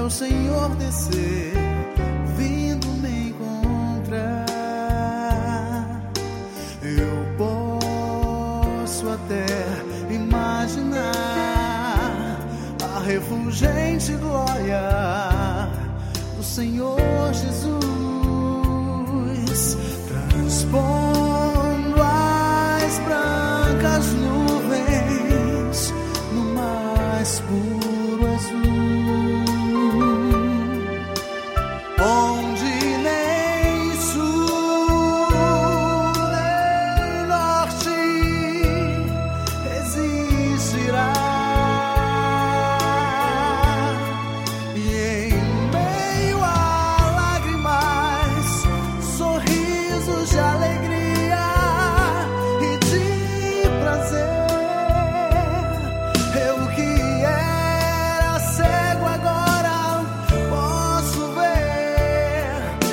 o Senhor descer, vindo me encontrar. Eu posso até imaginar a refulgente glória do Senhor Jesus, transpondo as brancas nuvens no mais puro azul, onde nem sul nem norte existirá. E em meio a lágrimas, sorrisos de alegria e de prazer, eu que era cego agora posso ver,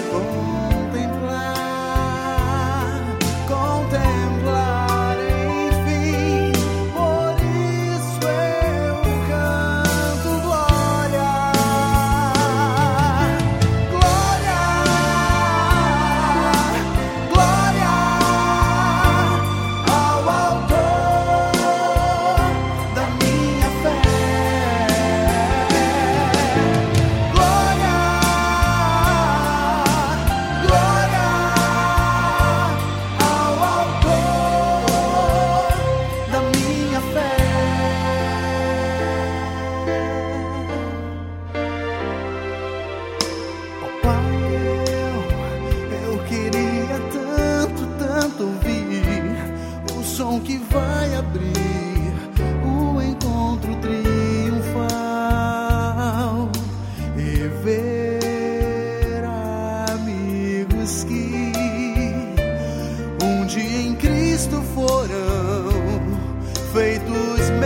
contemplar, enfim. Por isso eu canto glória, glória, glória ao autor da minha fé. Glória, glória ao autor da minha fé. Ó Pai, eu queria tanto, tanto ouvir o som que vai abrir o encontro triunfal e ver amigos que um dia em Cristo foram feitos